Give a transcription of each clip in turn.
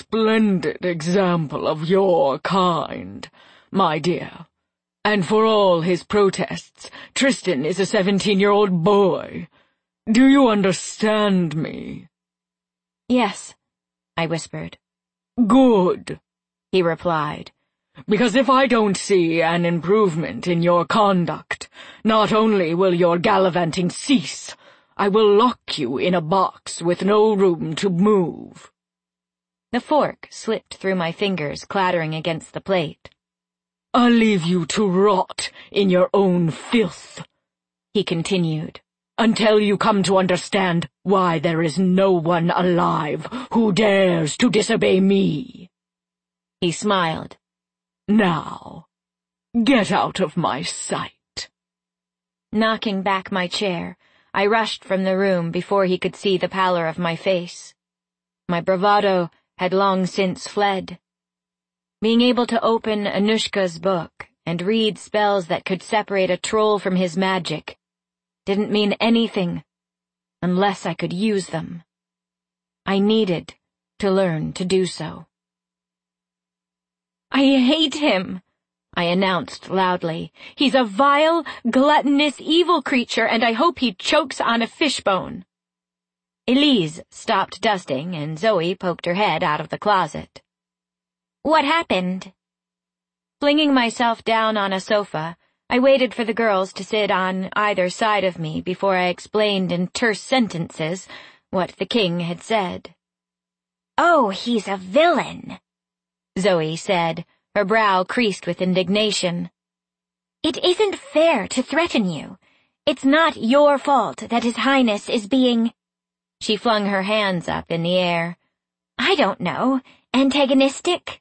splendid example of your kind, my dear. And for all his protests, Tristan is a 17-year-old boy. Do you understand me?" "Yes," I whispered. "Good," he replied. "Because if I don't see an improvement in your conduct, not only will your gallivanting cease, I will lock you in a box with no room to move." The fork slipped through my fingers, clattering against the plate. "I'll leave you to rot in your own filth," he continued, "until you come to understand why there is no one alive who dares to disobey me." He smiled. "Now, get out of my sight." Knocking back my chair, I rushed from the room before he could see the pallor of my face. My bravado had long since fled. Being able to open Anushka's book and read spells that could separate a troll from his magic didn't mean anything unless I could use them. I needed to learn to do so. "I hate him," I announced loudly. "He's a vile, gluttonous, evil creature, and I hope he chokes on a fishbone." Elise stopped dusting, and Zoe poked her head out of the closet. "What happened?" Flinging myself down on a sofa, I waited for the girls to sit on either side of me before I explained in terse sentences what the king had said. "Oh, he's a villain," Zoe said, her brow creased with indignation. "It isn't fair to threaten you. It's not your fault that His Highness is being—" She flung her hands up in the air. "I don't know, antagonistic?"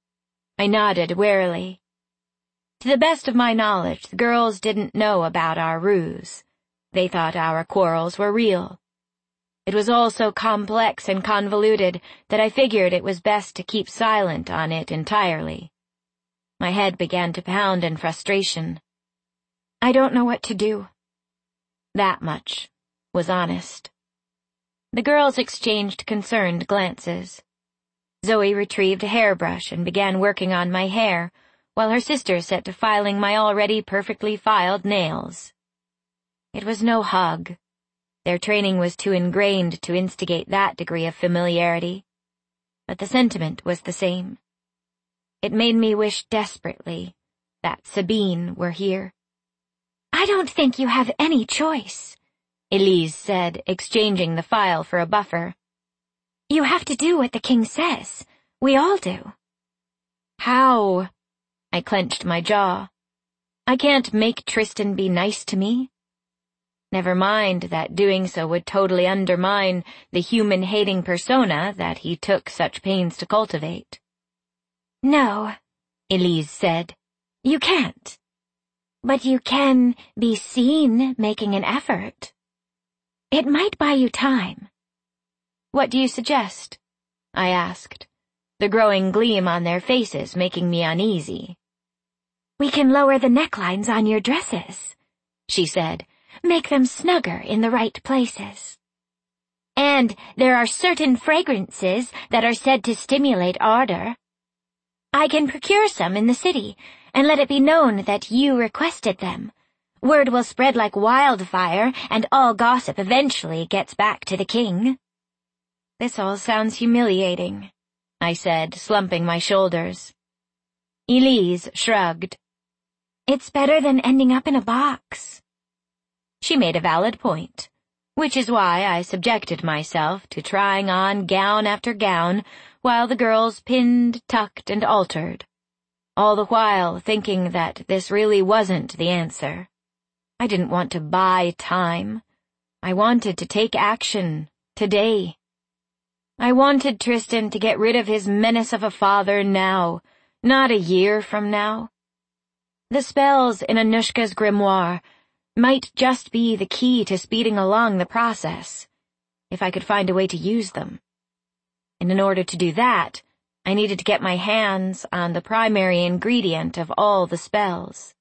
I nodded warily. To the best of my knowledge, the girls didn't know about our ruse. They thought our quarrels were real. It was all so complex and convoluted that I figured it was best to keep silent on it entirely. My head began to pound in frustration. I don't know what to do. That much was honest. The girls exchanged concerned glances. Zoe retrieved a hairbrush and began working on my hair, while her sister set to filing my already perfectly filed nails. It was no hug. Their training was too ingrained to instigate that degree of familiarity. But the sentiment was the same. It made me wish desperately that Sabine were here. "I don't think you have any choice," Elise said, exchanging the file for a buffer. "You have to do what the king says. We all do." "How?" I clenched my jaw. "I can't make Tristan be nice to me." Never mind that doing so would totally undermine the human-hating persona that he took such pains to cultivate. "No," Elise said. "You can't. But you can be seen making an effort. It might buy you time." "What do you suggest?" I asked, the growing gleam on their faces making me uneasy. "We can lower the necklines on your dresses," she said. "Make them snugger in the right places. And there are certain fragrances that are said to stimulate ardor. I can procure some in the city, and let it be known that you requested them. Word will spread like wildfire, and all gossip eventually gets back to the king." "This all sounds humiliating," I said, slumping my shoulders. Elise shrugged. "It's better than ending up in a box." She made a valid point, which is why I subjected myself to trying on gown after gown while the girls pinned, tucked, and altered, all the while thinking that this really wasn't the answer. I didn't want to buy time. I wanted to take action, today. I wanted Tristan to get rid of his menace of a father now, not a year from now. The spells in Anushka's grimoire might just be the key to speeding along the process, if I could find a way to use them. And in order to do that, I needed to get my hands on the primary ingredient of all the spells.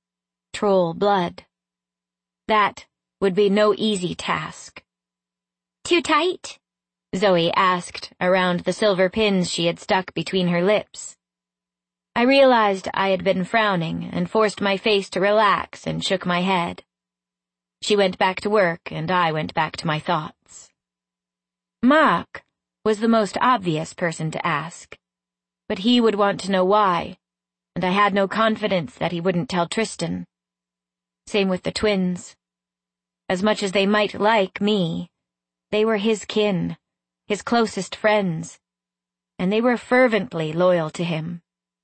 Troll blood. That would be no easy task. "Too tight?" Zoe asked around the silver pins she had stuck between her lips. I realized I had been frowning and forced my face to relax and shook my head. She went back to work and I went back to my thoughts. Mark was the most obvious person to ask, but he would want to know why, and I had no confidence that he wouldn't tell Tristan. Same with the twins. As much as they might like me, they were his kin, his closest friends, and they were fervently loyal to him.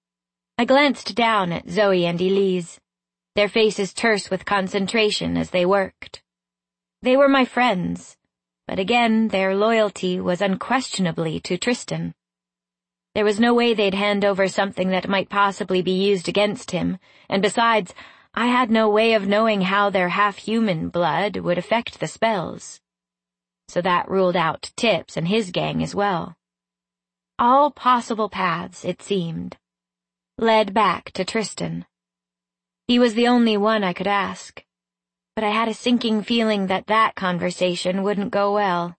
I glanced down at Zoe and Elise, their faces terse with concentration as they worked. They were my friends, but again their loyalty was unquestionably to Tristan. There was no way they'd hand over something that might possibly be used against him, and besides, I had no way of knowing how their half-human blood would affect the spells. So that ruled out Tips and his gang as well. All possible paths, it seemed, led back to Tristan. He was the only one I could ask, but I had a sinking feeling that that conversation wouldn't go well.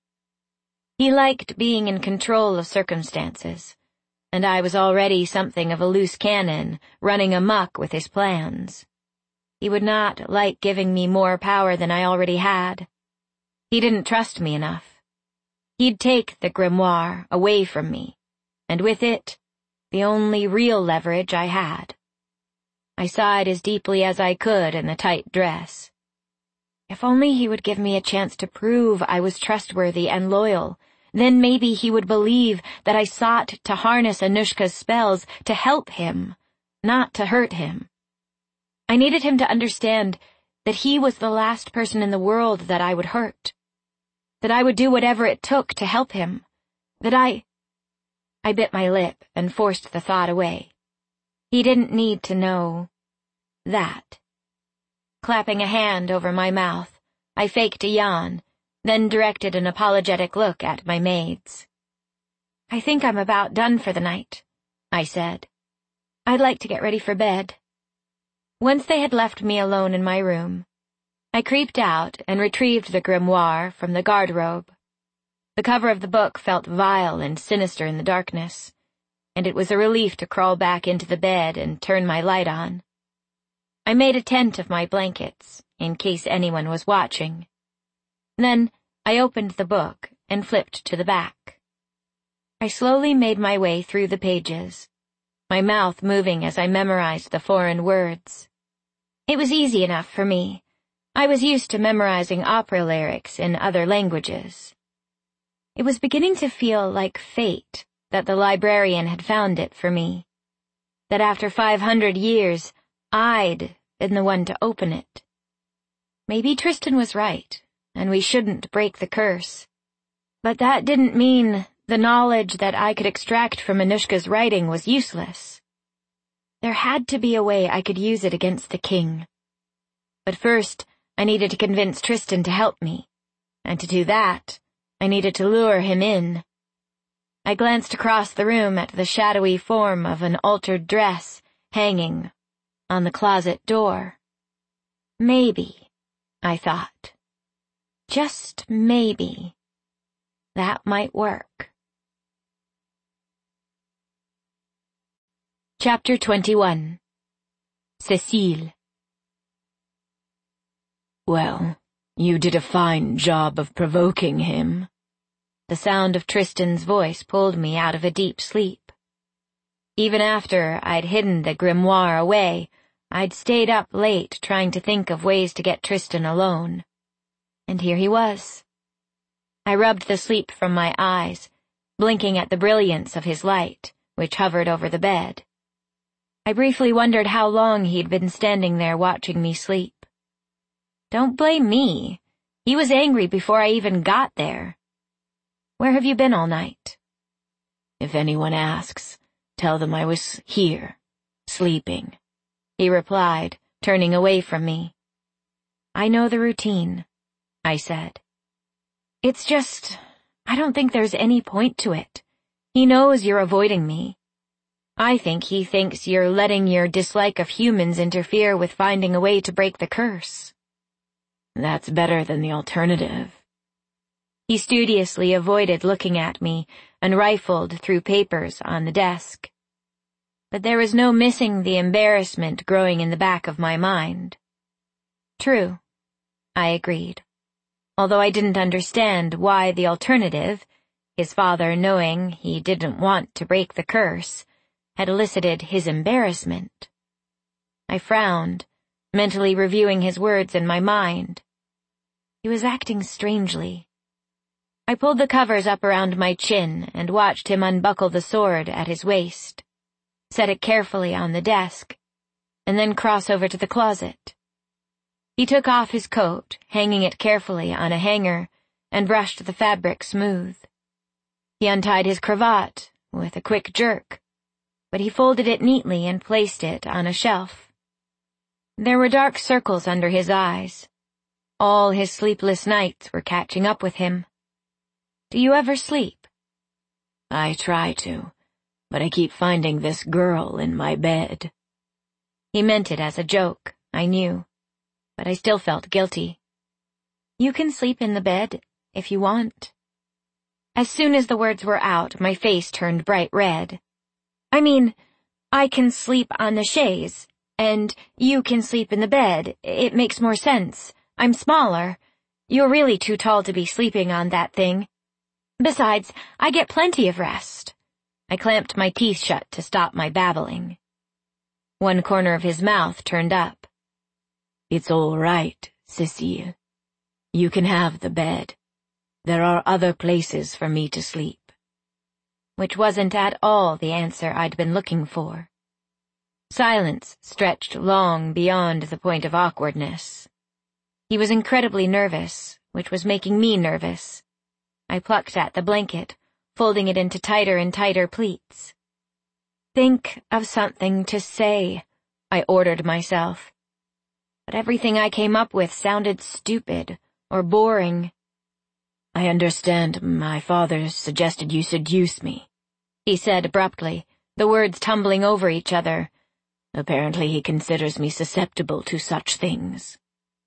He liked being in control of circumstances, and I was already something of a loose cannon, running amok with his plans. He would not like giving me more power than I already had. He didn't trust me enough. He'd take the grimoire away from me, and with it, the only real leverage I had. I sighed as deeply as I could in the tight dress. If only he would give me a chance to prove I was trustworthy and loyal, then maybe he would believe that I sought to harness Anushka's spells to help him, not to hurt him. I needed him to understand that he was the last person in the world that I would hurt, that I would do whatever it took to help him, that I bit my lip and forced the thought away. He didn't need to know that. Clapping a hand over my mouth, I faked a yawn, then directed an apologetic look at my maids. I think I'm about done for the night, I said. I'd like to get ready for bed. Once they had left me alone in my room, I creeped out and retrieved the grimoire from the garderobe. The cover of the book felt vile and sinister in the darkness, and it was a relief to crawl back into the bed and turn my light on. I made a tent of my blankets, in case anyone was watching. Then I opened the book and flipped to the back. I slowly made my way through the pages, my mouth moving as I memorized the foreign words. It was easy enough for me. I was used to memorizing opera lyrics in other languages. It was beginning to feel like fate that the librarian had found it for me, that after 500 years, I'd been the one to open it. Maybe Tristan was right, and we shouldn't break the curse. But that didn't mean the knowledge that I could extract from Anushka's writing was useless. There had to be a way I could use it against the king. But first, I needed to convince Tristan to help me, and to do that, I needed to lure him in. I glanced across the room at the shadowy form of an altered dress hanging on the closet door. Maybe, I thought, just maybe, that might work. Chapter 21. Cécile. Well, you did a fine job of provoking him. The sound of Tristan's voice pulled me out of a deep sleep. Even after I'd hidden the grimoire away, I'd stayed up late trying to think of ways to get Tristan alone. And here he was. I rubbed the sleep from my eyes, blinking at the brilliance of his light, which hovered over the bed. I briefly wondered how long he'd been standing there watching me sleep. Don't blame me. He was angry before I even got there. Where have you been all night? If anyone asks, tell them I was here, sleeping, he replied, turning away from me. I know the routine, I said. It's just, I don't think there's any point to it. He knows you're avoiding me. I think he thinks you're letting your dislike of humans interfere with finding a way to break the curse. That's better than the alternative. He studiously avoided looking at me and rifled through papers on the desk. But there was no missing the embarrassment growing in the back of my mind. True, I agreed, although I didn't understand why the alternative, his father knowing he didn't want to break the curse, had elicited his embarrassment. I frowned, mentally reviewing his words in my mind. He was acting strangely. I pulled the covers up around my chin and watched him unbuckle the sword at his waist, set it carefully on the desk, and then cross over to the closet. He took off his coat, hanging it carefully on a hanger, and brushed the fabric smooth. He untied his cravat with a quick jerk, but he folded it neatly and placed it on a shelf. There were dark circles under his eyes. All his sleepless nights were catching up with him. Do you ever sleep? I try to, but I keep finding this girl in my bed. He meant it as a joke, I knew, but I still felt guilty. You can sleep in the bed if you want. As soon as the words were out, my face turned bright red. I mean, I can sleep on the chaise, and you can sleep in the bed. It makes more sense. I'm smaller. You're really too tall to be sleeping on that thing. Besides, I get plenty of rest. I clamped my teeth shut to stop my babbling. One corner of his mouth turned up. It's all right, Cécile. You can have the bed. There are other places for me to sleep. Which wasn't at all the answer I'd been looking for. Silence stretched long beyond the point of awkwardness. He was incredibly nervous, which was making me nervous. I plucked at the blanket, folding it into tighter and tighter pleats. Think of something to say, I ordered myself. But everything I came up with sounded stupid or boring. I understand my father suggested you seduce me, he said abruptly, the words tumbling over each other. Apparently he considers me susceptible to such things.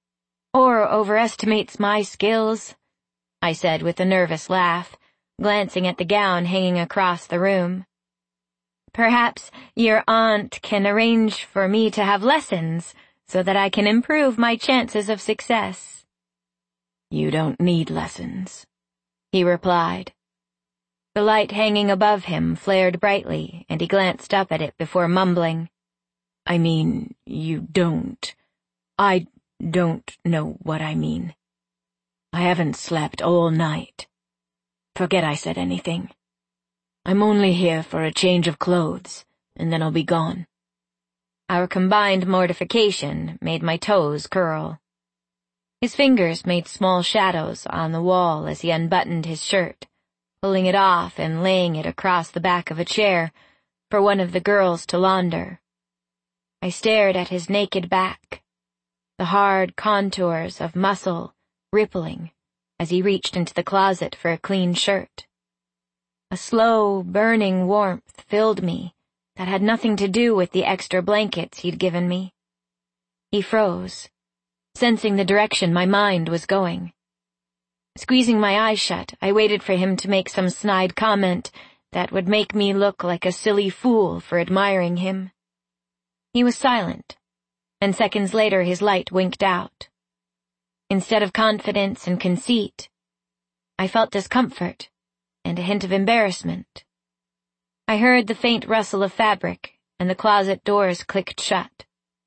Or overestimates my skills, I said with a nervous laugh, glancing at the gown hanging across the room. Perhaps your aunt can arrange for me to have lessons so that I can improve my chances of success. You don't need lessons, he replied. The light hanging above him flared brightly, and he glanced up at it before mumbling. I mean, you don't. I don't know what I mean. I haven't slept all night. Forget I said anything. I'm only here for a change of clothes, and then I'll be gone. Our combined mortification made my toes curl. His fingers made small shadows on the wall as he unbuttoned his shirt, pulling it off and laying it across the back of a chair for one of the girls to launder. I stared at his naked back, the hard contours of muscle rippling as he reached into the closet for a clean shirt. A slow, burning warmth filled me that had nothing to do with the extra blankets he'd given me. He froze, sensing the direction my mind was going. Squeezing my eyes shut, I waited for him to make some snide comment that would make me look like a silly fool for admiring him. He was silent, and seconds later his light winked out. Instead of confidence and conceit, I felt discomfort and a hint of embarrassment. I heard the faint rustle of fabric, and the closet doors clicked shut.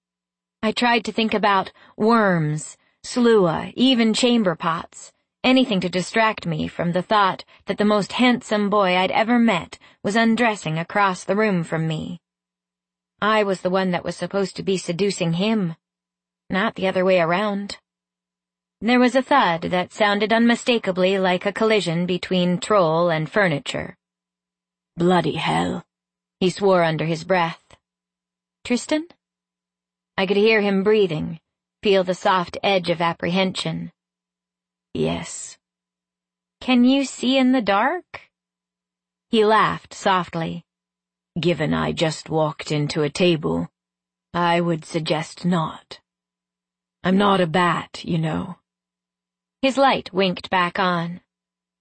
I tried to think about worms, sluagh, even chamber pots, anything to distract me from the thought that the most handsome boy I'd ever met was undressing across the room from me. I was the one that was supposed to be seducing him, not the other way around. There was a thud that sounded unmistakably like a collision between troll and furniture. Bloody hell, he swore under his breath. Tristan? I could hear him breathing, feel the soft edge of apprehension. Yes. Can you see in the dark? He laughed softly. Given I just walked into a table, I would suggest not. I'm not a bat, you know. His light winked back on.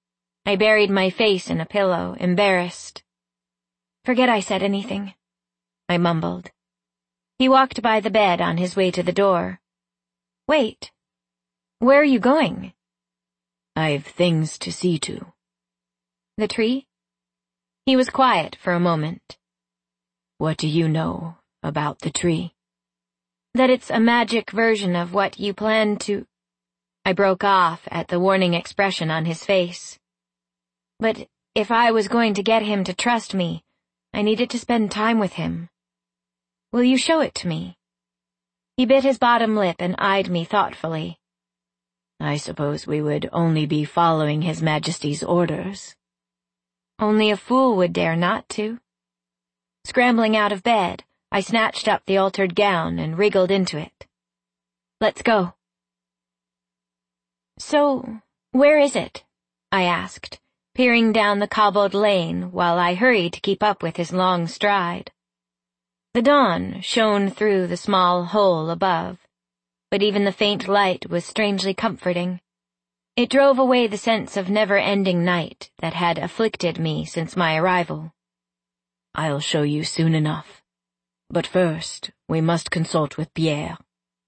I buried my face in a pillow, embarrassed. "Forget I said anything," I mumbled. He walked by the bed on his way to the door. "Wait. Where are you going?" "I've things to see to." "The tree?" He was quiet for a moment. "What do you know about the tree?" "That it's a magic version of what you plan to—" I broke off at the warning expression on his face. But if I was going to get him to trust me, I needed to spend time with him. "Will you show it to me?" He bit his bottom lip and eyed me thoughtfully. "I suppose we would only be following His Majesty's orders." Only a fool would dare not to. Scrambling out of bed, I snatched up the altered gown and wriggled into it. "Let's go." "So, where is it?" I asked, peering down the cobbled lane while I hurried to keep up with his long stride. The dawn shone through the small hole above, but even the faint light was strangely comforting. It drove away the sense of never-ending night that had afflicted me since my arrival. "I'll show you soon enough. But first, we must consult with Pierre."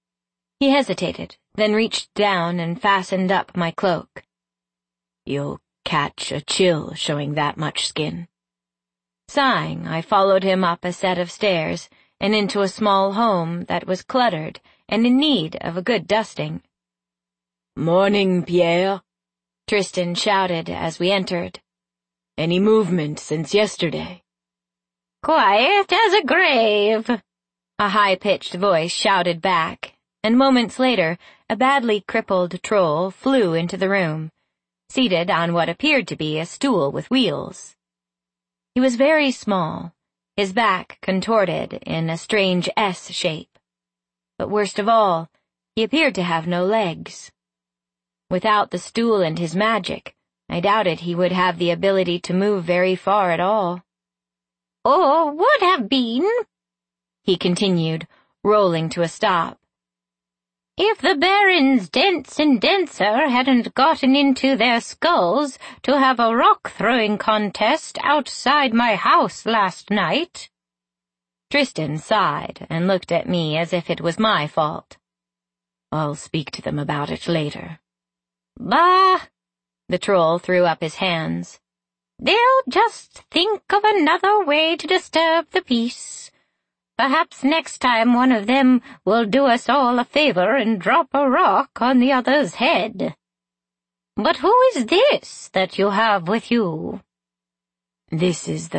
He hesitated, then reached down and fastened up my cloak. "You'll catch a chill showing that much skin." Sighing, I followed him up a set of stairs and into a small home that was cluttered and in need of a good dusting. "Morning, Pierre," Tristan shouted as we entered. "Any movement since yesterday?" "Quiet as a grave," a high-pitched voice shouted back, and moments later a badly crippled troll flew into the room, seated on what appeared to be a stool with wheels. He was very small, his back contorted in a strange S shape. But worst of all, he appeared to have no legs. Without the stool and his magic, I doubted he would have the ability to move very far at all. "Or would have been," he continued, rolling to a stop, "if the Barons Dents and Denser hadn't gotten into their skulls to have a rock-throwing contest outside my house last night." Tristan sighed and looked at me as if it was my fault. "I'll speak to them about it later." "Bah!" The troll threw up his hands. "They'll just think of another way to disturb the peace. Perhaps next time one of them will do us all a favor and drop a rock on the other's head. But who is this that you have with you?" This is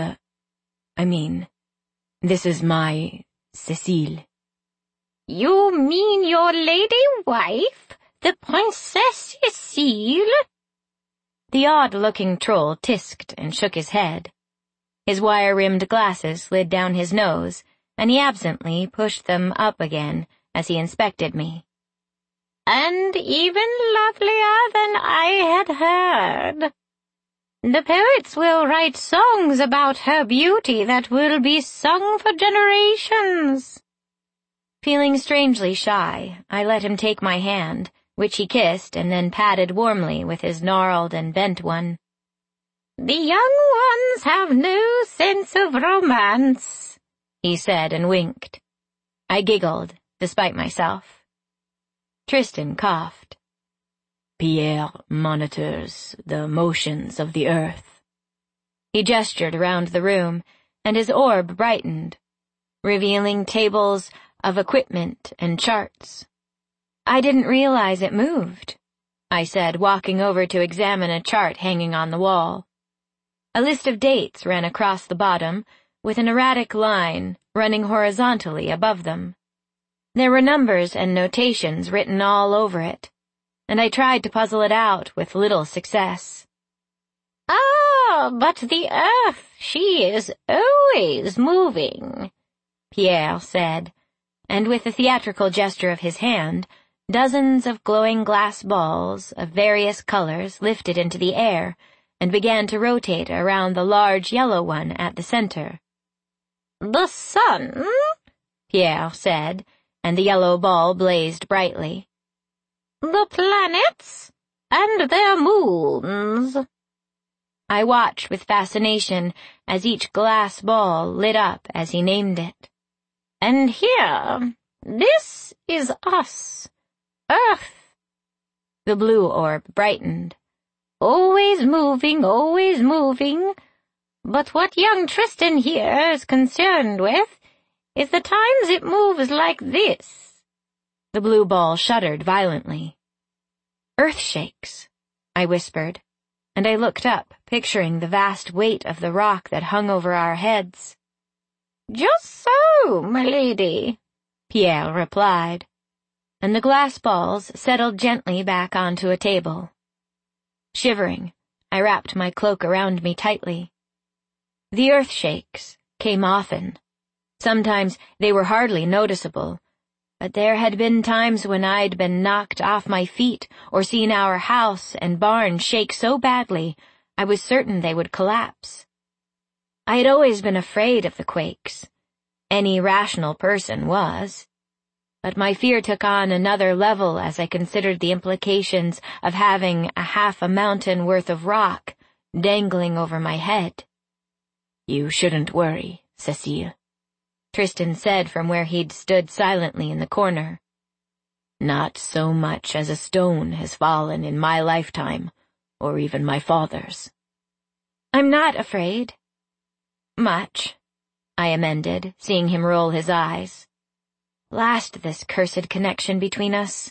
my Cécile." "You mean your lady wife, the Princess Cécile?" The odd-looking troll tisked and shook his head. His wire-rimmed glasses slid down his nose, and he absently pushed them up again as he inspected me. "And even lovelier than I had heard. The poets will write songs about her beauty that will be sung for generations." Feeling strangely shy, I let him take my hand, which he kissed and then patted warmly with his gnarled and bent one. "The young ones have no sense of romance," he said and winked. I giggled, despite myself. Tristan coughed. "Pierre monitors the motions of the earth." He gestured around the room, and his orb brightened, revealing tables of equipment and charts. "I didn't realize it moved," I said, walking over to examine a chart hanging on the wall. A list of dates ran across the bottom, with an erratic line running horizontally above them. There were numbers and notations written all over it, and I tried to puzzle it out with little success. "Ah, but the earth, she is always moving," Pierre said, and with a theatrical gesture of his hand, dozens of glowing glass balls of various colors lifted into the air and began to rotate around the large yellow one at the center. "The sun," Pierre said, and the yellow ball blazed brightly. "The planets and their moons." I watched with fascination as each glass ball lit up as he named it. And here, this is us. Earth. The blue orb brightened. Always moving, always moving. But what young Tristan here is concerned with is the times it moves like this. The blue ball shuddered violently. Earth shakes, I whispered, and I looked up, picturing the vast weight of the rock that hung over our heads. Just so, my lady, Pierre replied, and the glass balls settled gently back onto a table. Shivering, I wrapped my cloak around me tightly. The earth shakes came often. Sometimes they were hardly noticeable, but there had been times when I'd been knocked off my feet or seen our house and barn shake so badly I was certain they would collapse. I had always been afraid of the quakes. Any rational person was. But my fear took on another level as I considered the implications of having half a mountain worth of rock dangling over my head. "You shouldn't worry, Cécile," Tristan said from where he'd stood silently in the corner. "Not so much as a stone has fallen in my lifetime, or even my father's." "I'm not afraid." "Much," I amended, seeing him roll his eyes. Last this cursed connection between us.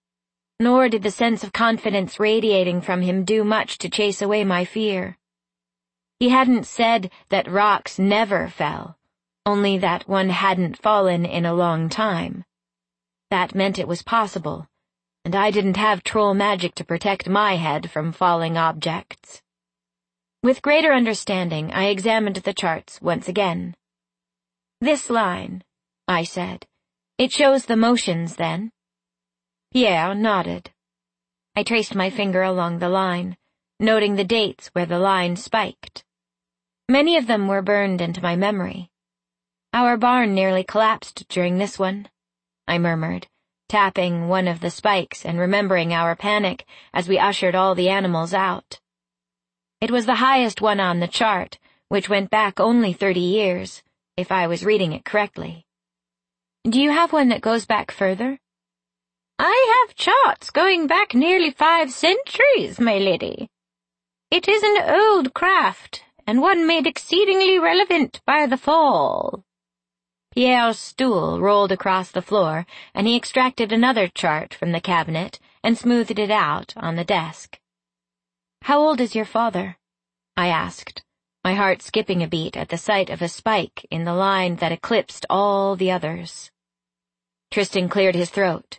Nor did the sense of confidence radiating from him do much to chase away my fear. He hadn't said that rocks never fell, only that one hadn't fallen in a long time. That meant it was possible, and I didn't have troll magic to protect my head from falling objects. With greater understanding, I examined the charts once again. "This line," I said. "It shows the motions, then?" Pierre nodded. I traced my finger along the line, noting the dates where the line spiked. Many of them were burned into my memory. "Our barn nearly collapsed during this one," I murmured, tapping one of the spikes and remembering our panic as we ushered all the animals out. It was the highest one on the chart, which went back only 30 years, if I was reading it correctly. "Do you have one that goes back further?" "I have charts going back nearly 5 centuries, my lady. It is an old craft, and one made exceedingly relevant by the fall." Pierre's stool rolled across the floor, and he extracted another chart from the cabinet and smoothed it out on the desk. "How old is your father?" I asked, my heart skipping a beat at the sight of a spike in the line that eclipsed all the others. Tristan cleared his throat.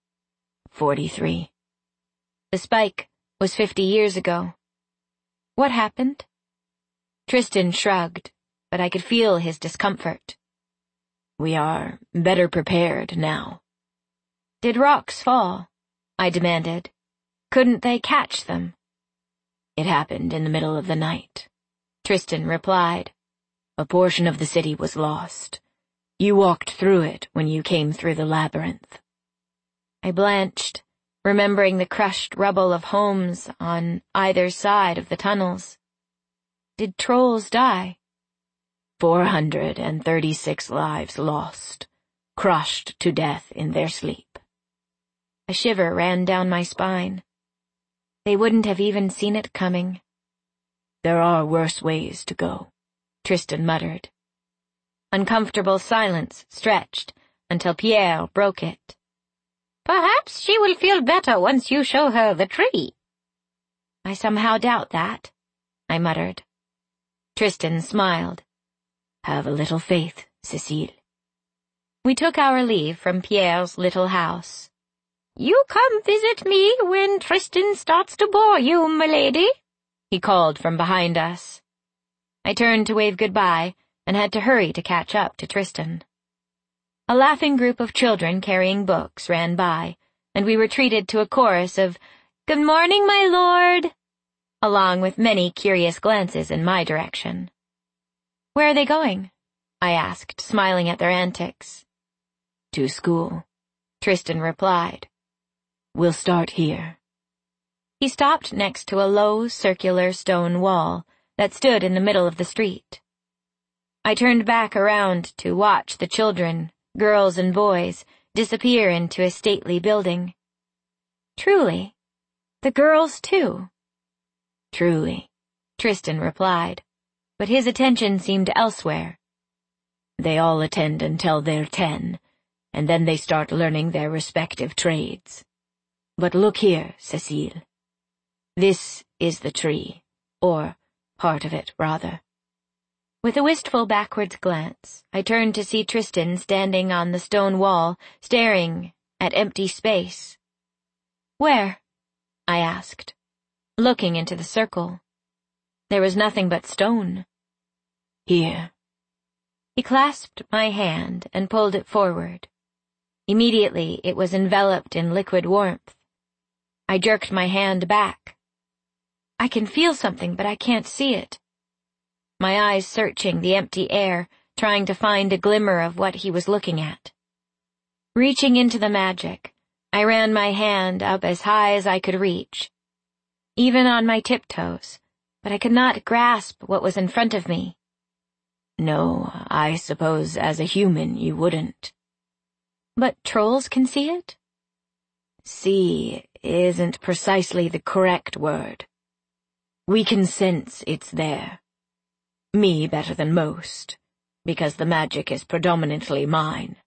43. The spike was 50 years ago. What happened? Tristan shrugged, but I could feel his discomfort. "We are better prepared now." "Did rocks fall?" I demanded. "Couldn't they catch them?" "It happened in the middle of the night," Tristan replied. "A portion of the city was lost. You walked through it when you came through the labyrinth." I blanched, remembering the crushed rubble of homes on either side of the tunnels. Did trolls die? 436 lives lost, crushed to death in their sleep. A shiver ran down my spine. They wouldn't have even seen it coming. "There are worse ways to go," Tristan muttered. Uncomfortable silence stretched until Pierre broke it. "Perhaps she will feel better once you show her the tree." "I somehow doubt that," I muttered. Tristan smiled. "Have a little faith, Cécile." We took our leave from Pierre's little house. "You come visit me when Tristan starts to bore you, my lady," he called from behind us. I turned to wave goodbye and had to hurry to catch up to Tristan. A laughing group of children carrying books ran by, and we retreated to a chorus of "Good morning, my lord," along with many curious glances in my direction. "Where are they going?" I asked, smiling at their antics. "To school," Tristan replied. "We'll start here." He stopped next to a low, circular stone wall that stood in the middle of the street. I turned back around to watch the children, girls and boys, disappear into a stately building. Truly, the girls too. Truly, Tristan replied, but his attention seemed elsewhere. They all attend until they're 10, and then they start learning their respective trades. But look here, Cécile. This is the tree, or part of it, rather. With a wistful backwards glance, I turned to see Tristan standing on the stone wall, staring at empty space. Where? I asked, looking into the circle. There was nothing but stone. Here. He clasped my hand and pulled it forward. Immediately, it was enveloped in liquid warmth. I jerked my hand back. I can feel something, but I can't see it. My eyes searching the empty air, trying to find a glimmer of what he was looking at. Reaching into the magic, I ran my hand up as high as I could reach, even on my tiptoes, but I could not grasp what was in front of me. No, I suppose as a human you wouldn't. But trolls can see it? See isn't precisely the correct word. We can sense it's there. Me better than most, because the magic is predominantly mine.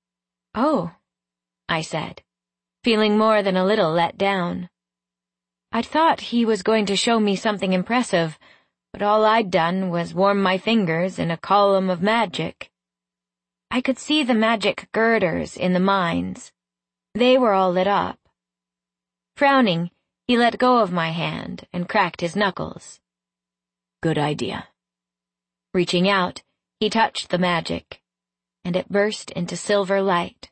Oh, I said, feeling more than a little let down. I'd thought he was going to show me something impressive, but all I'd done was warm my fingers in a column of magic. I could see the magic girders in the mines. They were all lit up. Frowning, he let go of my hand and cracked his knuckles. Good idea. Reaching out, he touched the magic, and it burst into silver light.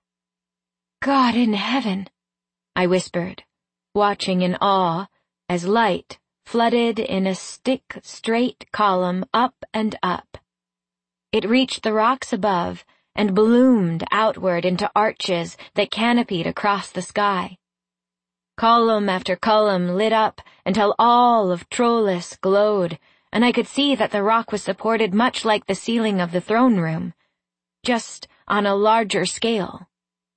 God in heaven, I whispered, watching in awe as light flooded in a stick-straight column up and up. It reached the rocks above and bloomed outward into arches that canopied across the sky. Column after column lit up until all of Trollis glowed, and I could see that the rock was supported much like the ceiling of the throne room, just on a larger scale.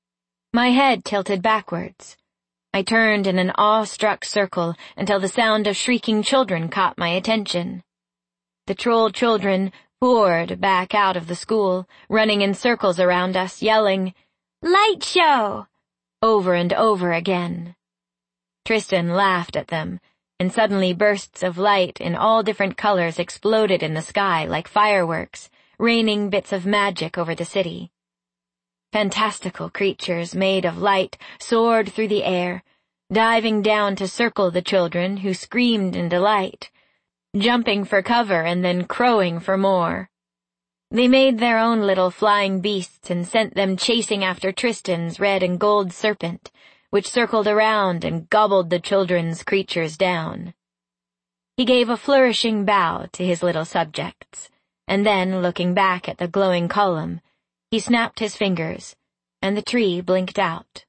My head tilted backwards. I turned in an awe-struck circle until the sound of shrieking children caught my attention. The troll children poured back out of the school, running in circles around us, yelling, "Light show!" over and over again. Tristan laughed at them, and suddenly bursts of light in all different colors exploded in the sky like fireworks, raining bits of magic over the city. Fantastical creatures made of light soared through the air, diving down to circle the children who screamed in delight, jumping for cover and then crowing for more. They made their own little flying beasts and sent them chasing after Tristan's red and gold serpent, which circled around and gobbled the children's creatures down. He gave a flourishing bow to his little subjects, and then, looking back at the glowing column, he snapped his fingers, and the tree blinked out.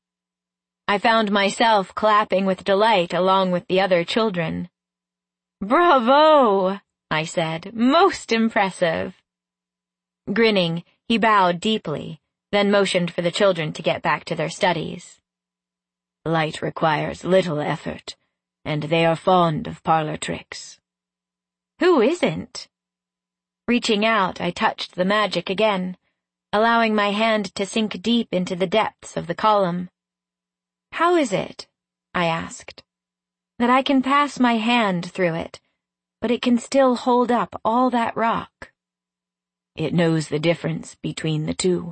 I found myself clapping with delight along with the other children. "Bravo!" I said. "Most impressive." Grinning, he bowed deeply, then motioned for the children to get back to their studies. Light requires little effort, and they are fond of parlor tricks. Who isn't? Reaching out, I touched the magic again, allowing my hand to sink deep into the depths of the column. How is it, I asked, that I can pass my hand through it, but it can still hold up all that rock? It knows the difference between the two.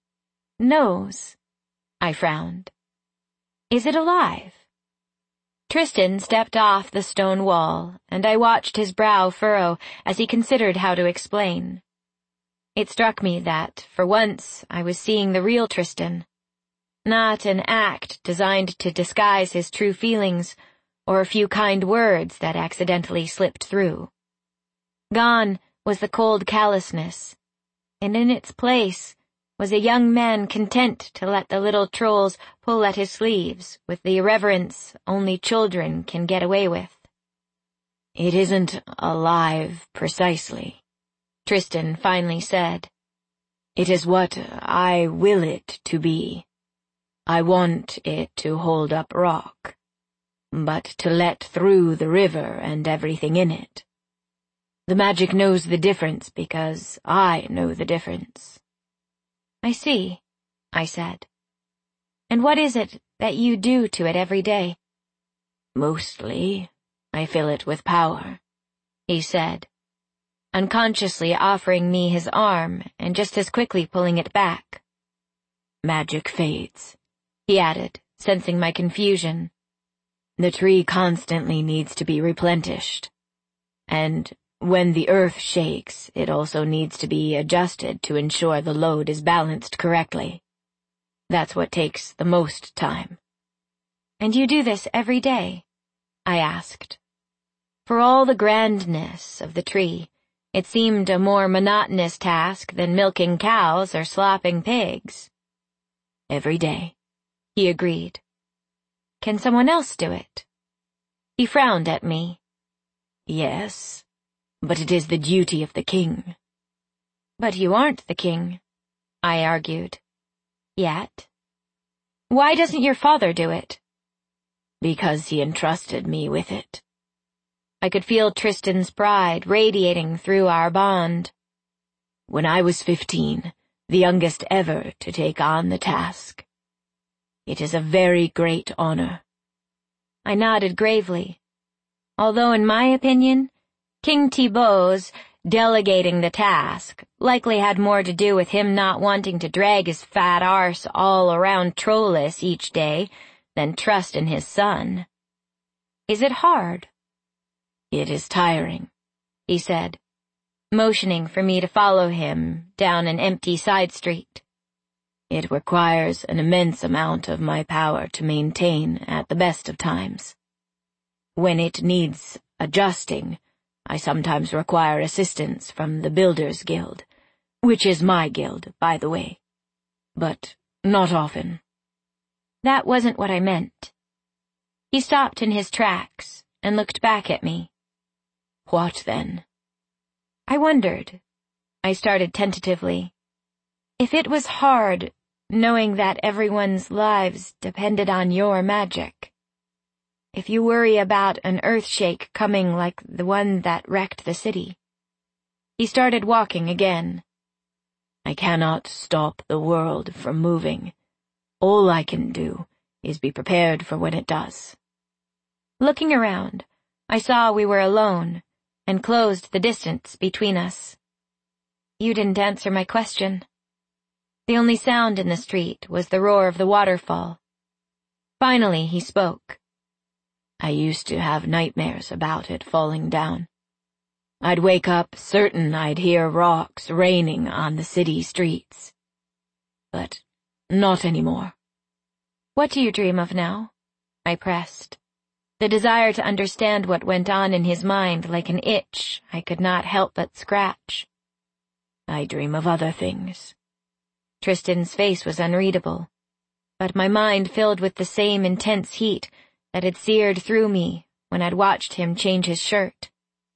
Knows? I frowned. Is it alive? Tristan stepped off the stone wall, and I watched his brow furrow as he considered how to explain. It struck me that, for once, I was seeing the real Tristan, not an act designed to disguise his true feelings or a few kind words that accidentally slipped through. Gone was the cold callousness, and in its place Was a young man content to let the little trolls pull at his sleeves with the irreverence only children can get away with. "It isn't alive precisely," Tristan finally said. "It is what I will it to be. I want it to hold up rock, but to let through the river and everything in it. The magic knows the difference because I know the difference." "I see," I said. "And what is it that you do to it every day?" "Mostly, I fill it with power," he said, unconsciously offering me his arm and just as quickly pulling it back. "Magic fades," he added, sensing my confusion. "The tree constantly needs to be replenished. And when the earth shakes, it also needs to be adjusted to ensure the load is balanced correctly. That's what takes the most time." "And you do this every day?" I asked. For all the grandness of the tree, it seemed a more monotonous task than milking cows or slopping pigs. "Every day," he agreed. "Can someone else do it?" He frowned at me. "Yes, but it is the duty of the king." "But you aren't the king," I argued. "Yet. Why doesn't your father do it?" "Because he entrusted me with it." I could feel Tristan's pride radiating through our bond. "When I was 15, the youngest ever to take on the task. It is a very great honor." I nodded gravely. Although in my opinion, King Thibault's delegating the task likely had more to do with him not wanting to drag his fat arse all around Trollis each day than trust in his son. "Is it hard?" "It is tiring," he said, motioning for me to follow him down an empty side street. "It requires an immense amount of my power to maintain at the best of times. When it needs adjusting, I sometimes require assistance from the Builders' Guild, which is my guild, by the way. But not often." That wasn't what I meant. He stopped in his tracks and looked back at me. "What then?" "I wondered," I started tentatively, "if it was hard knowing that everyone's lives depended on your magic. If you worry about an earthshake coming like the one that wrecked the city." He started walking again. "I cannot stop the world from moving. All I can do is be prepared for when it does." Looking around, I saw we were alone and closed the distance between us. "You didn't answer my question." The only sound in the street was the roar of the waterfall. Finally, he spoke. "I used to have nightmares about it falling down. I'd wake up certain I'd hear rocks raining on the city streets. But not anymore." "What do you dream of now?" I pressed, the desire to understand what went on in his mind like an itch I could not help but scratch. "I dream of other things." Tristan's face was unreadable, but my mind filled with the same intense heat that had seared through me when I'd watched him change his shirt.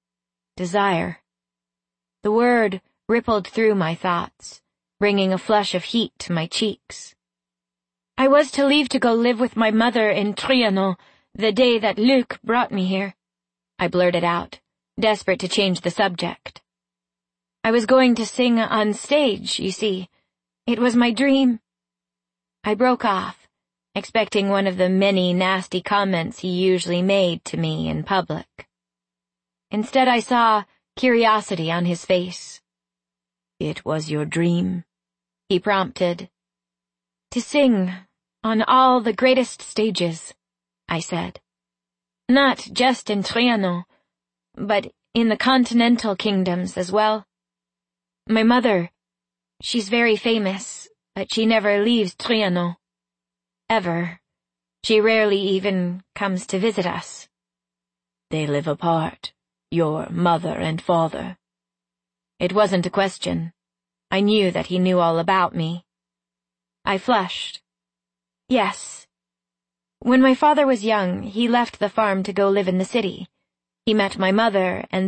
Desire. The word rippled through my thoughts, bringing a flush of heat to my cheeks. "I was to leave to go live with my mother in Trianon the day that Luc brought me here," I blurted out, desperate to change the subject. "I was going to sing on stage, you see. It was my dream." I broke off, expecting one of the many nasty comments he usually made to me in public. Instead, I saw curiosity on his face. "It was your dream?" he prompted. "To sing on all the greatest stages," I said. "Not just in Trianon, but in the continental kingdoms as well. My mother, she's very famous, but she never leaves Trianon. Ever. She rarely even comes to visit us." "They live apart, your mother and father?" It wasn't a question. I knew that he knew all about me. I flushed. Yes. When my father was young, he left the farm to go live in the city. He met my mother, and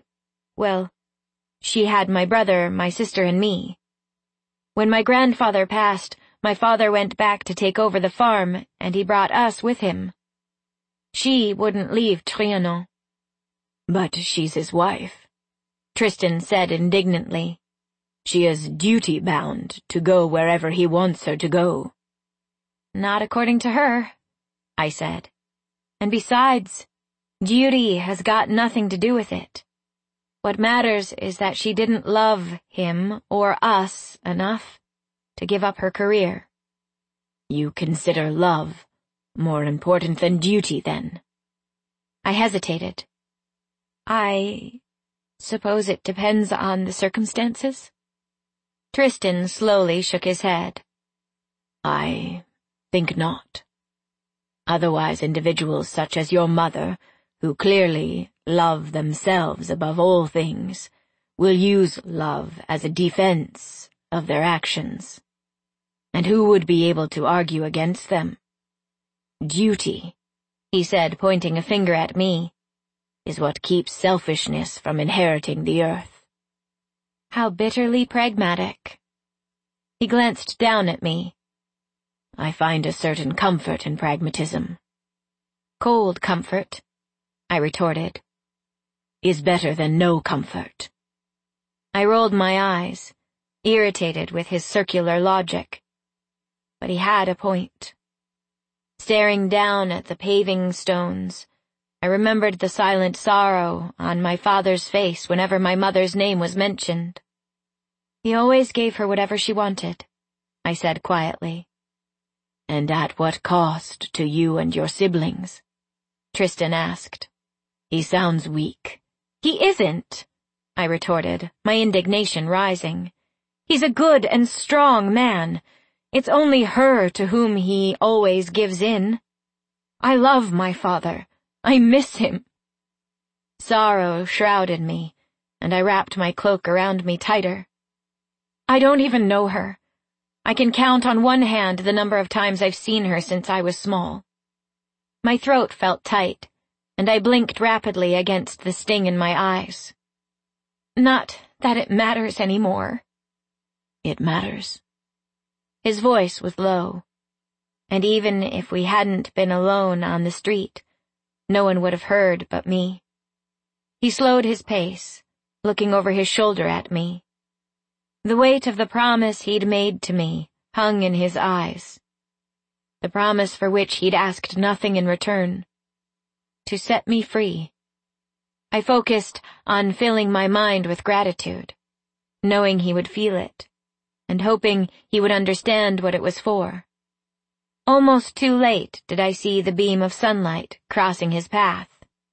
she had my brother, my sister, and me. When my grandfather passed, my father went back to take over the farm, and he brought us with him. She wouldn't leave Trianon. But she's his wife, Tristan said indignantly. She is duty-bound to go wherever he wants her to go. Not according to her, I said. And besides, duty has got nothing to do with it. What matters is that she didn't love him or us enough to give up her career. You consider love more important than duty, then? I hesitated. I suppose it depends on the circumstances. Tristan slowly shook his head. I think not. Otherwise, individuals such as your mother, who clearly love themselves above all things, will use love as a defense of their actions. And who would be able to argue against them? Duty, he said, pointing a finger at me, is what keeps selfishness from inheriting the earth. How bitterly pragmatic. He glanced down at me. I find a certain comfort in pragmatism. Cold comfort, I retorted. Is better than no comfort. I rolled my eyes, irritated with his circular logic. But he had a point. Staring down at the paving stones, I remembered the silent sorrow on my father's face whenever my mother's name was mentioned. He always gave her whatever she wanted, I said quietly. And at what cost to you and your siblings? Tristan asked. He sounds weak. He isn't, I retorted, my indignation rising. He's a good and strong man. It's only her to whom he always gives in. I love my father. I miss him. Sorrow shrouded me, and I wrapped my cloak around me tighter. I don't even know her. I can count on one hand the number of times I've seen her since I was small. My throat felt tight, and I blinked rapidly against the sting in my eyes. Not that it matters anymore. It matters. His voice was low, and even if we hadn't been alone on the street, no one would have heard but me. He slowed his pace, looking over his shoulder at me. The weight of the promise he'd made to me hung in his eyes. The promise for which he'd asked nothing in return. To set me free. I focused on filling my mind with gratitude, knowing he would feel it, and hoping he would understand what it was for. Almost too late did I see the beam of sunlight crossing his path.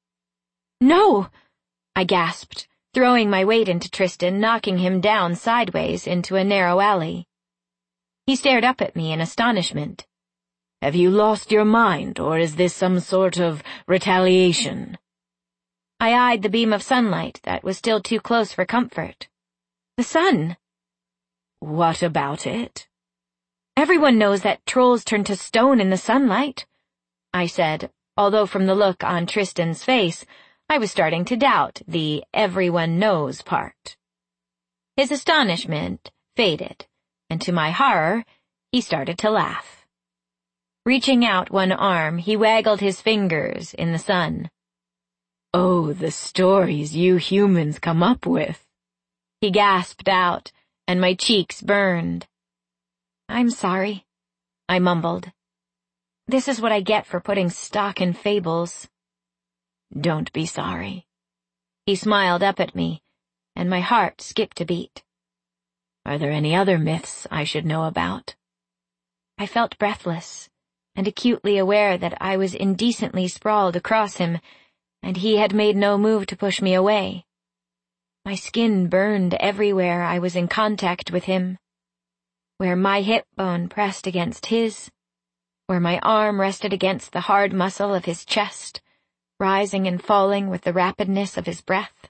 No! I gasped, throwing my weight into Tristan, knocking him down sideways into a narrow alley. He stared up at me in astonishment. Have you lost your mind, or is this some sort of retaliation? I eyed the beam of sunlight that was still too close for comfort. The sun. What about it? Everyone knows that trolls turn to stone in the sunlight, I said, although from the look on Tristan's face, I was starting to doubt the everyone knows part. His astonishment faded, and to my horror, he started to laugh. Reaching out one arm, he waggled his fingers in the sun. Oh, the stories you humans come up with, he gasped out, and my cheeks burned. I'm sorry, I mumbled. This is what I get for putting stock in fables. Don't be sorry. He smiled up at me, and my heart skipped a beat. Are there any other myths I should know about? I felt breathless, and acutely aware that I was indecently sprawled across him, and he had made no move to push me away. My skin burned everywhere I was in contact with him. Where my hip bone pressed against his, where my arm rested against the hard muscle of his chest, rising and falling with the rapidness of his breath.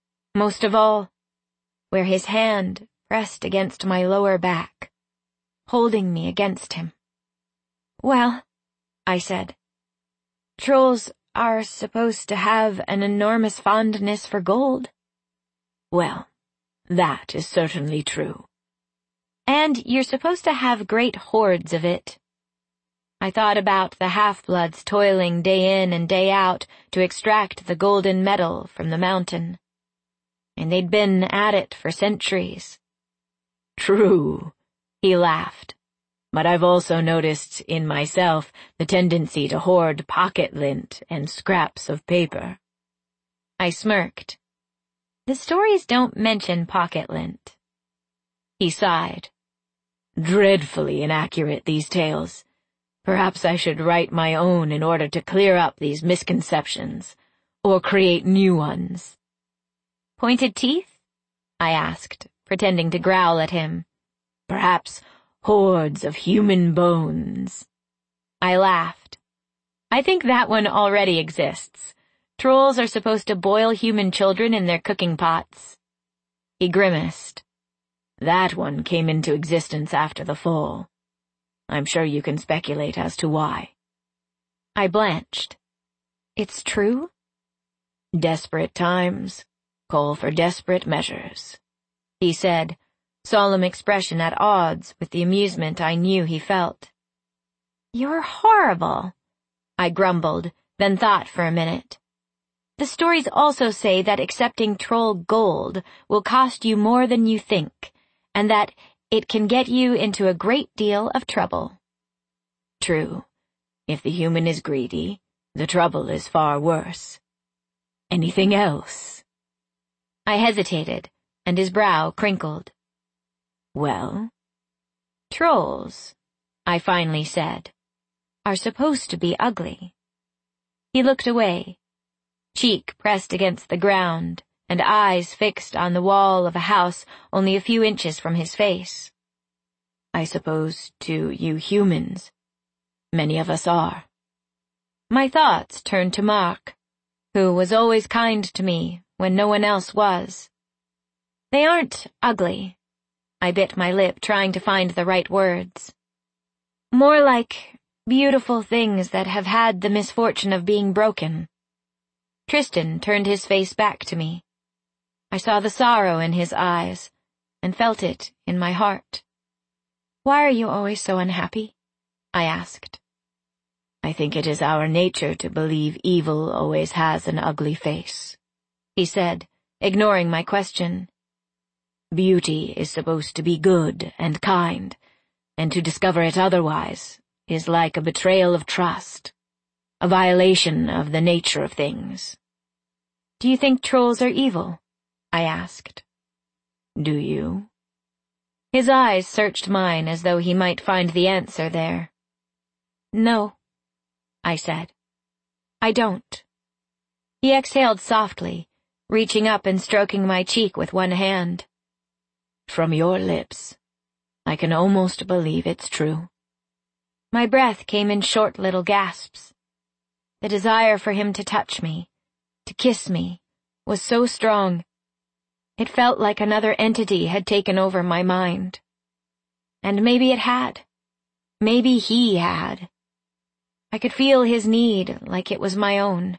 Most of all, where his hand pressed against my lower back, holding me against him. "Well," I said, "trolls are supposed to have an enormous fondness for gold." "Well, that is certainly true." "And you're supposed to have great hoards of it." I thought about the half-bloods toiling day in and day out to extract the golden metal from the mountain. And they'd been at it for centuries. "True," he laughed. "But I've also noticed in myself the tendency to hoard pocket lint and scraps of paper." I smirked. "The stories don't mention pocket lint." He sighed. "Dreadfully inaccurate, these tales. Perhaps I should write my own in order to clear up these misconceptions, or create new ones." "Pointed teeth?" I asked, pretending to growl at him. "Perhaps hordes of human bones." I laughed. "I think that one already exists. Trolls are supposed to boil human children in their cooking pots." He grimaced. "That one came into existence after the fall. I'm sure you can speculate as to why." I blanched. "It's true?" "Desperate times call for desperate measures," he said, solemn expression at odds with the amusement I knew he felt. "You're horrible," I grumbled, then thought for a minute. "The stories also say that accepting troll gold will cost you more than you think, and that it can get you into a great deal of trouble." "True. If the human is greedy, the trouble is far worse. Anything else?" I hesitated, and his brow crinkled. "Well?" "Trolls," I finally said, "are supposed to be ugly." He looked away, cheek pressed against the ground, and eyes fixed on the wall of a house only a few inches from his face. "I suppose to you humans, many of us are." My thoughts turned to Mark, who was always kind to me when no one else was. "They aren't ugly." I bit my lip, trying to find the right words. "More like beautiful things that have had the misfortune of being broken." Tristan turned his face back to me. I saw the sorrow in his eyes, and felt it in my heart. "Why are you always so unhappy?" I asked. "I think it is our nature to believe evil always has an ugly face," he said, ignoring my question. "Beauty is supposed to be good and kind, and to discover it otherwise is like a betrayal of trust, a violation of the nature of things." "Do you think trolls are evil?" I asked. "Do you?" His eyes searched mine as though he might find the answer there. "No," I said. "I don't." He exhaled softly, reaching up and stroking my cheek with one hand. "From your lips, I can almost believe it's true." My breath came in short little gasps. The desire for him to touch me, to kiss me, was so strong. It felt like another entity had taken over my mind. And maybe it had. Maybe he had. I could feel his need like it was my own.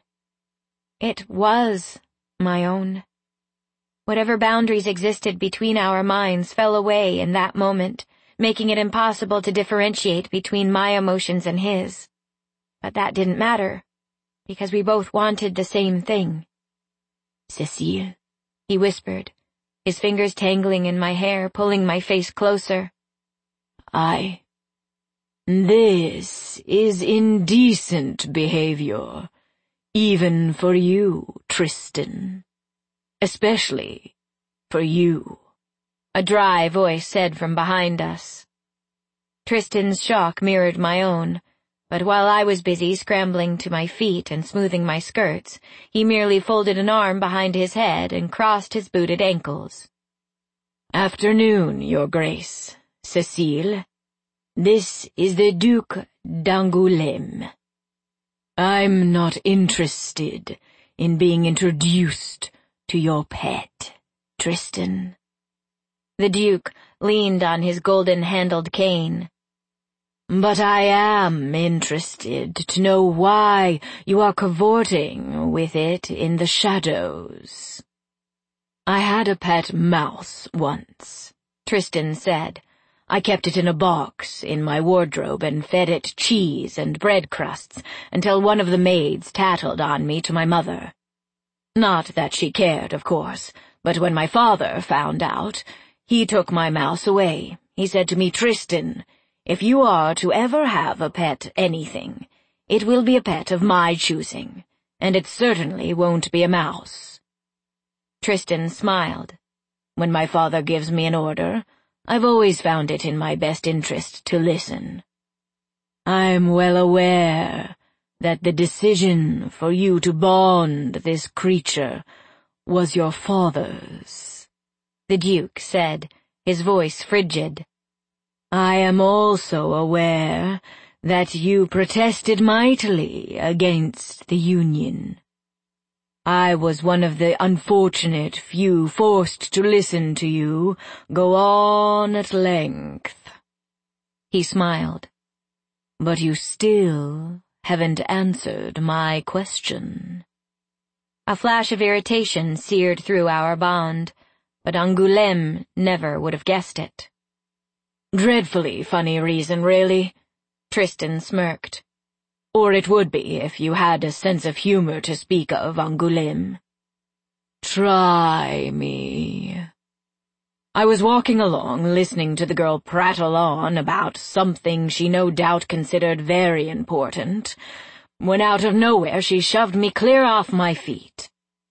It was my own. Whatever boundaries existed between our minds fell away in that moment, making it impossible to differentiate between my emotions and his. But that didn't matter, because we both wanted the same thing. "Cécile," he whispered, his fingers tangling in my hair, pulling my face closer. This is indecent behavior, even for you, Tristan. Especially for you," a dry voice said from behind us. Tristan's shock mirrored my own, but while I was busy scrambling to my feet and smoothing my skirts, he merely folded an arm behind his head and crossed his booted ankles. "Afternoon, Your Grace, Cécile. This is the Duc d'Angoulême. I'm not interested in being introduced to your pet, Tristan." The Duke leaned on his golden-handled cane. "But I am interested to know why you are cavorting with it in the shadows." "I had a pet mouse once," Tristan said. "I kept it in a box in my wardrobe and fed it cheese and bread crusts until one of the maids tattled on me to my mother. Not that she cared, of course, but when my father found out, he took my mouse away. He said to me, 'Tristan, if you are to ever have a pet anything, it will be a pet of my choosing, and it certainly won't be a mouse.' Tristan smiled. When my father gives me an order, I've always found it in my best interest to listen. I'm well aware that the decision for you to bond this creature was your father's," the Duke said, his voice frigid. "I am also aware that you protested mightily against the union. I was one of the unfortunate few forced to listen to you go on at length." He smiled. "But you still haven't answered my question." A flash of irritation seared through our bond, but Angoulême never would have guessed it. "Dreadfully funny reason, really," Tristan smirked. "Or it would be if you had a sense of humor to speak of, Angoulême. Try me." I was walking along, listening to the girl prattle on about something she no doubt considered very important, when out of nowhere she shoved me clear off my feet.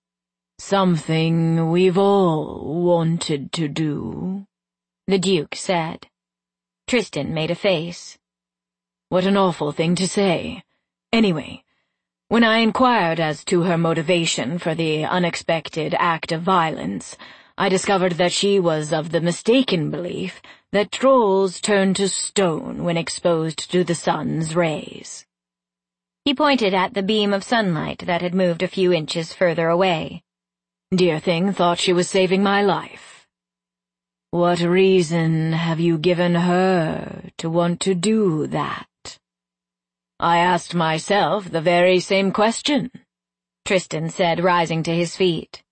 "Something we've all wanted to do," the Duke said. Tristan made a face. "What an awful thing to say. Anyway, when I inquired as to her motivation for the unexpected act of violence, I discovered that she was of the mistaken belief that trolls turn to stone when exposed to the sun's rays." He pointed at the beam of sunlight that had moved a few inches further away. "Dear thing thought she was saving my life." "What reason have you given her to want to do that?" "I asked myself the very same question," Tristan said, rising to his feet.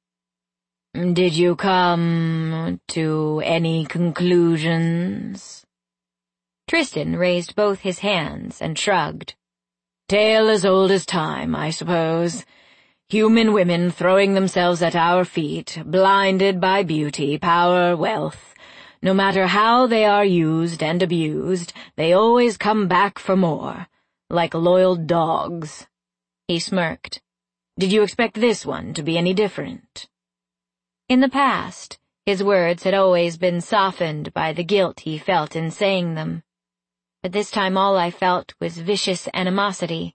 "Did you come to any conclusions?" Tristan raised both his hands and shrugged. "Tale as old as time, I suppose. Human women throwing themselves at our feet, blinded by beauty, power, wealth. No matter how they are used and abused, they always come back for more, like loyal dogs." He smirked. "Did you expect this one to be any different?" In the past, his words had always been softened by the guilt he felt in saying them. But this time all I felt was vicious animosity.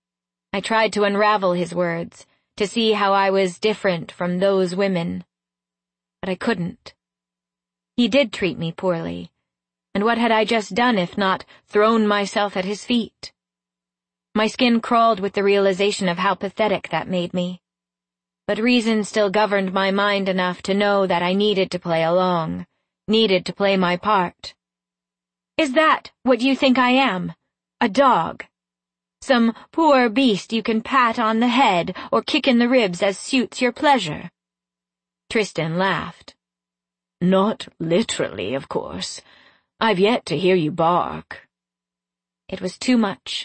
I tried to unravel his words, to see how I was different from those women. But I couldn't. He did treat me poorly, and what had I just done if not thrown myself at his feet? My skin crawled with the realization of how pathetic that made me. But reason still governed my mind enough to know that I needed to play along, needed to play my part. "Is that what you think I am? A dog? Some poor beast you can pat on the head or kick in the ribs as suits your pleasure?" Tristan laughed. "Not literally, of course. I've yet to hear you bark." It was too much.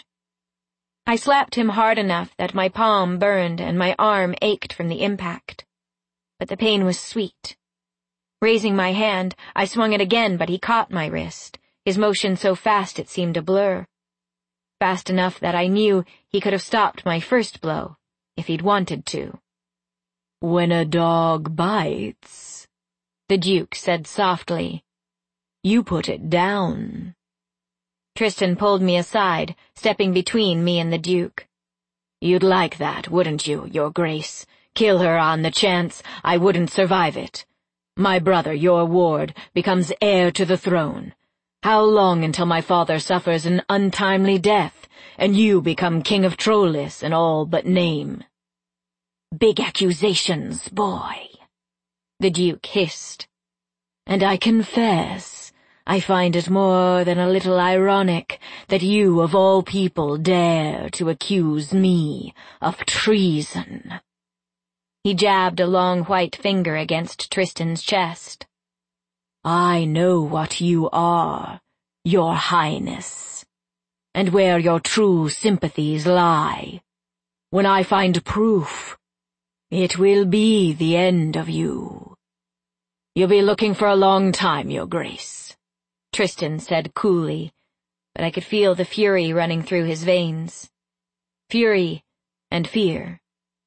I slapped him hard enough that my palm burned and my arm ached from the impact. But the pain was sweet. Raising my hand, I swung it again, but he caught my wrist, his motion so fast it seemed a blur. Fast enough that I knew he could have stopped my first blow, if he'd wanted to. "When a dog bites," the Duke said softly, "you put it down." Tristan pulled me aside, stepping between me and the Duke. "You'd like that, wouldn't you, Your Grace? Kill her on the chance I wouldn't survive it. My brother, your ward, becomes heir to the throne. How long until my father suffers an untimely death, and you become King of Trollis in all but name?" "Big accusations, boy," the Duke hissed. And I confess, I find it more than a little ironic that you of all people dare to accuse me of treason." He jabbed a long white finger against Tristan's chest. "I know what you are, Your Highness, and where your true sympathies lie. When I find proof, it will be the end of you." "You'll be looking for a long time, Your Grace," Tristan said coolly, but I could feel the fury running through his veins. Fury and fear.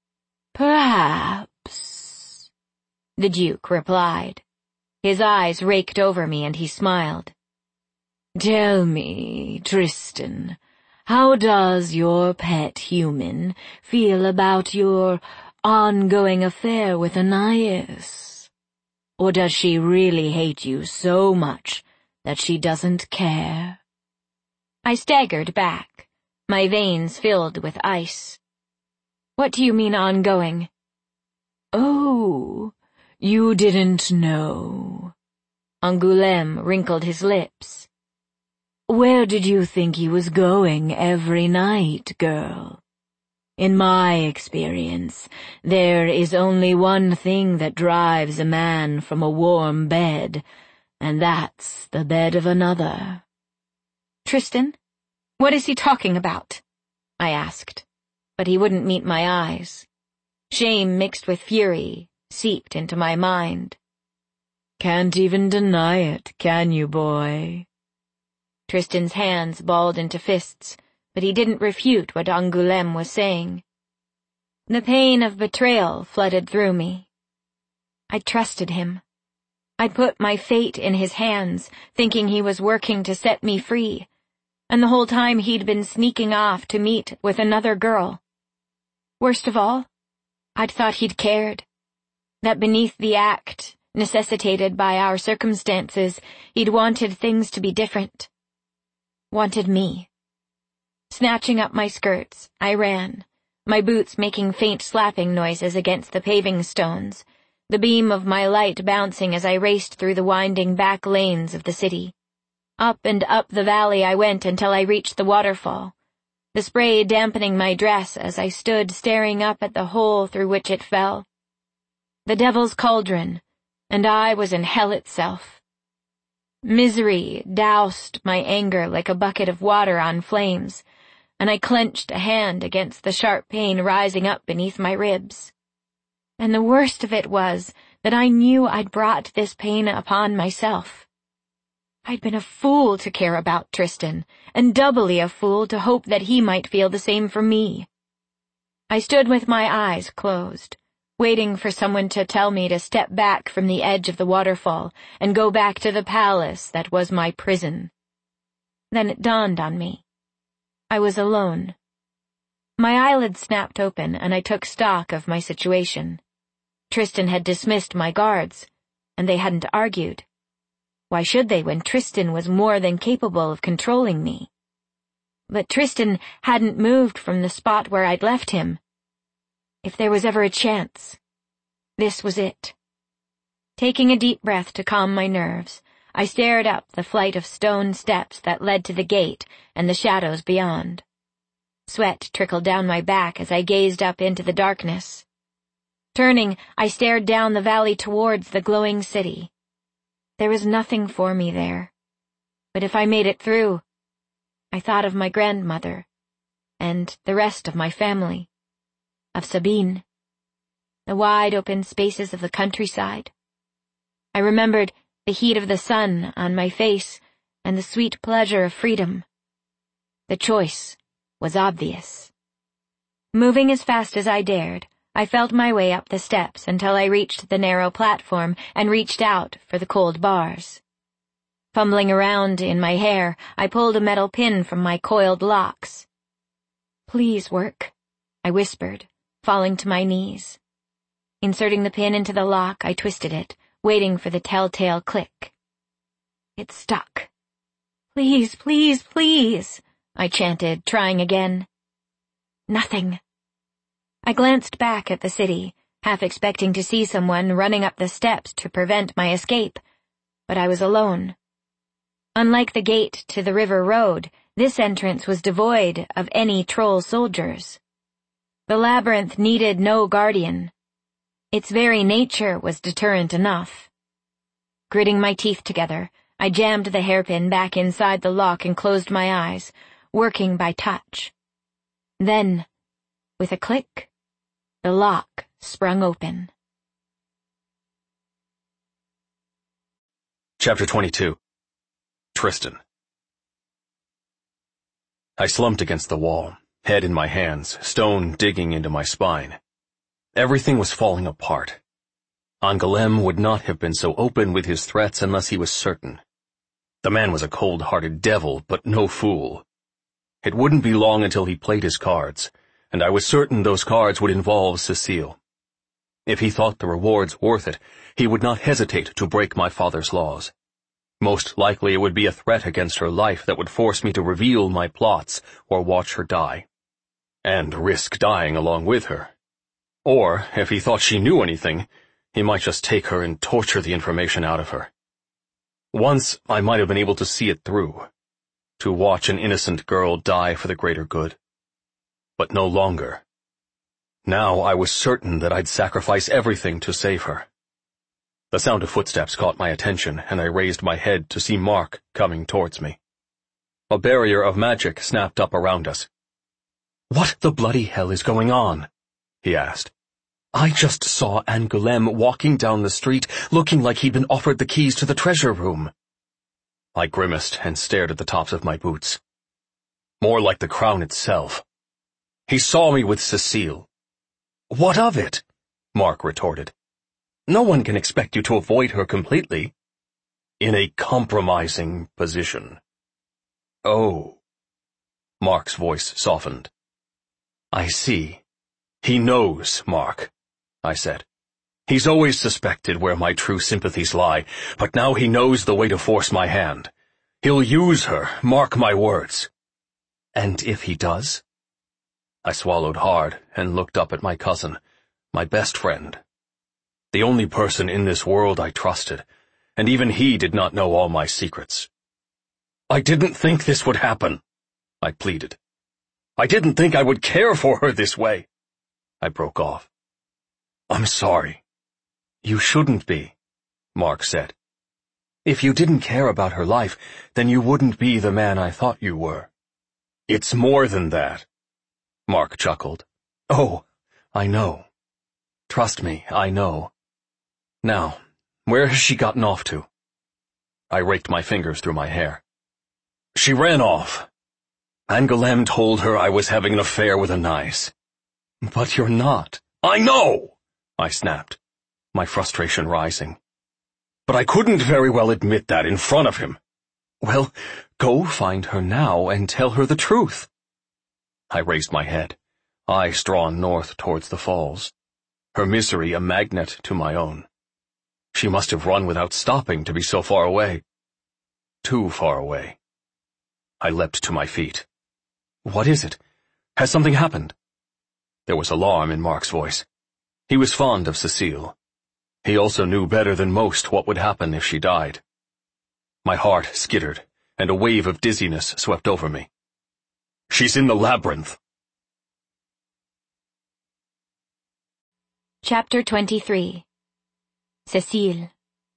"Perhaps," the Duke replied. His eyes raked over me and he smiled. "Tell me, Tristan, how does your pet human feel about your ongoing affair with Anais? Or does she really hate you so much that she doesn't care?" I staggered back, my veins filled with ice. "What do you mean ongoing?" "Oh, you didn't know." Angoulême wrinkled his lips. "Where did you think he was going every night, girl? In my experience, there is only one thing that drives a man from a warm bed, and that's the bed of another." "Tristan, what is he talking about?" I asked, but he wouldn't meet my eyes. Shame mixed with fury seeped into my mind. "Can't even deny it, can you, boy?" Tristan's hands balled into fists, but he didn't refute what Angoulême was saying. The pain of betrayal flooded through me. I trusted him. I'd put my fate in his hands, thinking he was working to set me free, and the whole time he'd been sneaking off to meet with another girl. Worst of all, I'd thought he'd cared, that beneath the act, necessitated by our circumstances, he'd wanted things to be different. Wanted me. Snatching up my skirts, I ran, my boots making faint slapping noises against the paving stones, the beam of my light bouncing as I raced through the winding back lanes of the city. Up and up the valley I went until I reached the waterfall, the spray dampening my dress as I stood staring up at the hole through which it fell. The Devil's Cauldron, and I was in hell itself. Misery doused my anger like a bucket of water on flames, and I clenched a hand against the sharp pain rising up beneath my ribs. And the worst of it was that I knew I'd brought this pain upon myself. I'd been a fool to care about Tristan, and doubly a fool to hope that he might feel the same for me. I stood with my eyes closed, waiting for someone to tell me to step back from the edge of the waterfall and go back to the palace that was my prison. Then it dawned on me. I was alone. My eyelids snapped open and I took stock of my situation. Tristan had dismissed my guards, and they hadn't argued. Why should they when Tristan was more than capable of controlling me? But Tristan hadn't moved from the spot where I'd left him. If there was ever a chance, this was it. Taking a deep breath to calm my nerves, I stared up the flight of stone steps that led to the gate and the shadows beyond. Sweat trickled down my back as I gazed up into the darkness. Turning, I stared down the valley towards the glowing city. There was nothing for me there. But if I made it through, I thought of my grandmother and the rest of my family. Of Sabine, the wide-open spaces of the countryside. I remembered the heat of the sun on my face and the sweet pleasure of freedom. The choice was obvious. Moving as fast as I dared, I felt my way up the steps until I reached the narrow platform and reached out for the cold bars. Fumbling around in my hair, I pulled a metal pin from my coiled locks. "Please work," I whispered, falling to my knees. Inserting the pin into the lock, I twisted it, waiting for the telltale click. It stuck. "Please, please, please," I chanted, trying again. Nothing. I glanced back at the city, half expecting to see someone running up the steps to prevent my escape, but I was alone. Unlike the gate to the river road, this entrance was devoid of any troll soldiers. The labyrinth needed no guardian. Its very nature was deterrent enough. Gritting my teeth together, I jammed the hairpin back inside the lock and closed my eyes, working by touch. Then, with a click, the lock sprung open. Chapter 22. Tristan. I slumped against the wall, head in my hands, stone digging into my spine. Everything was falling apart. Angoulême would not have been so open with his threats unless he was certain. The man was a cold-hearted devil, but no fool. It wouldn't be long until he played his cards, and I was certain those cards would involve Cécile. If he thought the rewards worth it, he would not hesitate to break my father's laws. Most likely it would be a threat against her life that would force me to reveal my plots or watch her die, and risk dying along with her. Or, if he thought she knew anything, he might just take her and torture the information out of her. Once I might have been able to see it through, to watch an innocent girl die for the greater good. But no longer. Now I was certain that I'd sacrifice everything to save her. The sound of footsteps caught my attention, and I raised my head to see Mark coming towards me. A barrier of magic snapped up around us. "What the bloody hell is going on?" he asked. "I just saw Angoulême walking down the street, looking like he'd been offered the keys to the treasure room." I grimaced and stared at the tops of my boots. More like the crown itself. "He saw me with Cécile." "What of it?" Mark retorted. "No one can expect you to avoid her completely." "In a compromising position." "Oh." Mark's voice softened. "I see. He knows, Mark," I said. "He's always suspected where my true sympathies lie, but now he knows the way to force my hand. He'll use her, mark my words." "And if he does?" I swallowed hard and looked up at my cousin, my best friend. The only person in this world I trusted, and even he did not know all my secrets. "I didn't think this would happen," I pleaded. "I didn't think I would care for her this way." I broke off. "I'm sorry." "You shouldn't be," Mark said. "If you didn't care about her life, then you wouldn't be the man I thought you were." "It's more than that," Mark chuckled. "Oh, I know. Trust me, I know. Now, where has she gotten off to?" I raked my fingers through my hair. "She ran off. Angoulême told her I was having an affair with Anais." "But you're not." "I know!" I snapped, my frustration rising. "But I couldn't very well admit that in front of him." "Well, go find her now and tell her the truth." I raised my head, eyes drawn north towards the falls, her misery a magnet to my own. She must have run without stopping to be so far away. Too far away. I leapt to my feet. "What is it? Has something happened?" There was alarm in Mark's voice. He was fond of Cécile. He also knew better than most what would happen if she died. My heart skittered, and a wave of dizziness swept over me. "She's in the labyrinth." Chapter 23. Cécile.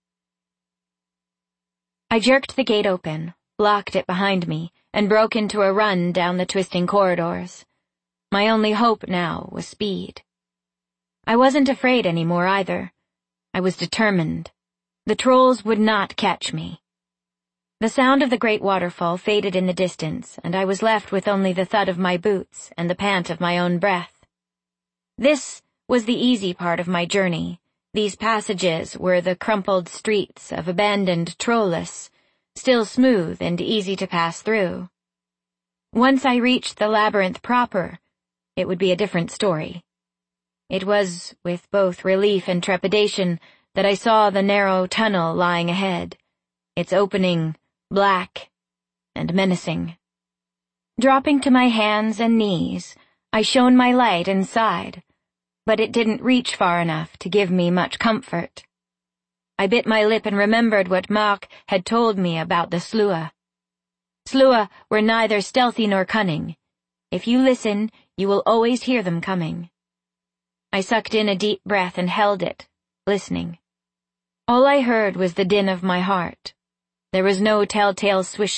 I jerked the gate open, locked it behind me, and broke into a run down the twisting corridors. My only hope now was speed. I wasn't afraid anymore either. I was determined. The trolls would not catch me. The sound of the great waterfall faded in the distance, and I was left with only the thud of my boots and the pant of my own breath. This was the easy part of my journey. These passages were the crumpled streets of abandoned Trollis, still smooth and easy to pass through. Once I reached the labyrinth proper, it would be a different story. It was with both relief and trepidation that I saw the narrow tunnel lying ahead, its opening black and menacing. Dropping to my hands and knees, I shone my light inside, but it didn't reach far enough to give me much comfort. I bit my lip and remembered what Mark had told me about the Slua. Slua were neither stealthy nor cunning. If you listen, you will always hear them coming. I sucked in a deep breath and held it, listening. All I heard was the din of my heart. There was no telltale swish